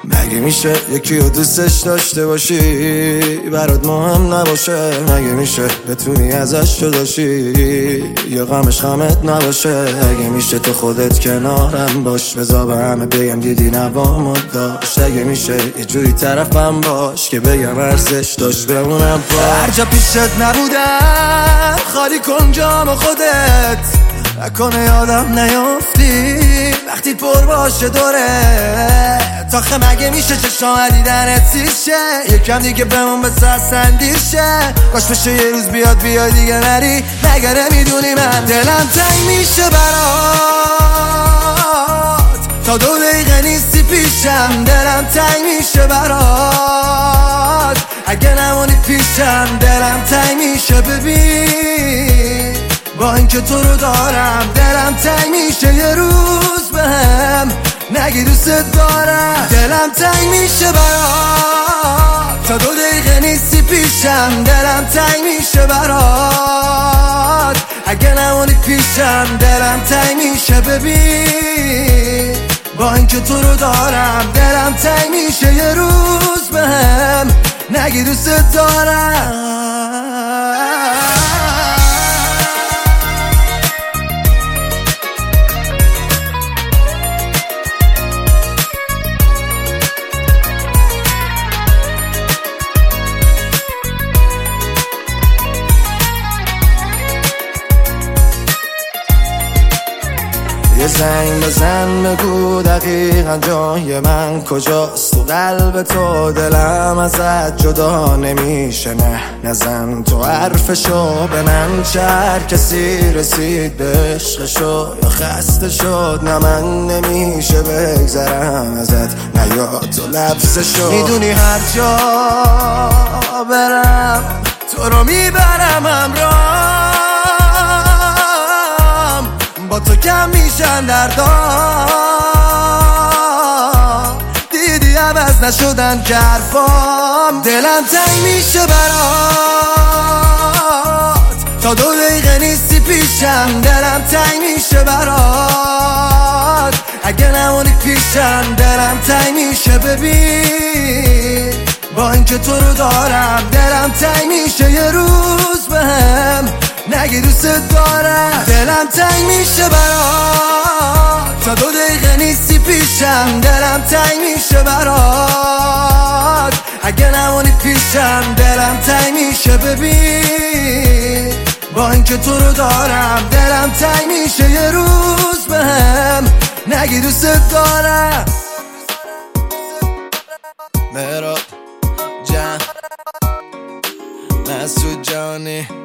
مگه میشه یکی رو دوستش داشته باشی برات مهم نباشه؟ مگه میشه بتونی ازش جداشی یا غمش غمت نباشه؟ مگه میشه تو خودت کنارم باش بذار به همه بگم دیدی نوامو داشت؟ مگه میشه یه جوری طرفم باش که بگم ارزش داشت بمونم پاش؟ هر جا پیشت نبودم خالی کن جام خودت، نکنه یادم نیافتی وقتی پر باشه دوره تاخه. مگه میشه چشام دیدنت سیشه یکم دیگه بمون به سرسندیر شه؟ کاش بشه یه روز بیاد بیای دیگه نری. مگه نمیدونی من دلم تنگ میشه برات تا 2 دقیقه نیستی پیشم؟ دلم تنگ میشه برات اگه نمونی پیشم. دلم تنگ میشه ببین با اینکه تو رو دارم. دلم تنگ میشه یه روز بهم نگی دوست دارم. دلم تنگ میشه برات تا 2 دقیقه نیستی پیشم. دلم تنگ میشه برات اگه نمونی پیشم. دلم تنگ میشه ببین با اینکه تو رو دارم. دلم تنگ میشه یه روز بهم نگی دوست دارم. یه زنگ بزن بگو دقیقا جای من کجاست تو قلب تو. دلم ازت جدا نمیشه نه نزن تو حرفشو به من. چه هر کسی رسید به عشقشو یا خسته شد نه من نمیشه بگذرم ازت نه یاد تو لبسشو. میدونی هر جا برم تو رو میبرم همراه با تو کم میشن دردام دیدی عوض نشدن که حرفام. دلم تنگ میشه برات تا 2 دقیقه نیستی پیشم. دلم تنگ میشه برات اگه نمونی پیشم. دلم تنگ میشه ببین با اینکه تو رو دارم. دلم تنگ میشه یه روز بهم نگی دوست دارم. دلم تنگ میشه برات تا 2 دقیقه نیستی پیشم. دلم تنگ میشه برات اگه نمونی پیشم. دلم تنگ میشه ببین با اینکه تو رو دارم. دلم تنگ میشه یه روز بهم نگی دوست دارم. مهراب جان مسعود جانی